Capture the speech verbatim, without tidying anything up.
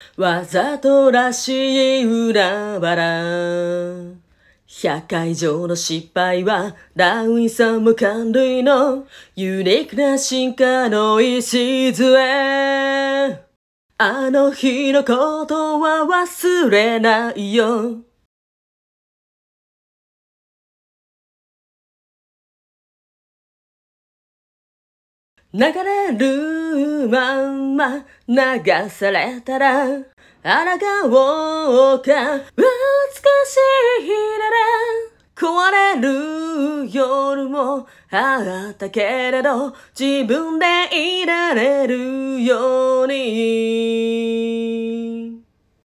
わざとらしい裏腹。百回以上の失敗はダーウィンさんも感類のユニークな進化の礎。あの日のことは忘れないよ。流れるまんま流されたら抗おうか。美しい日なら壊れる夜もあったけれど自分でいられるように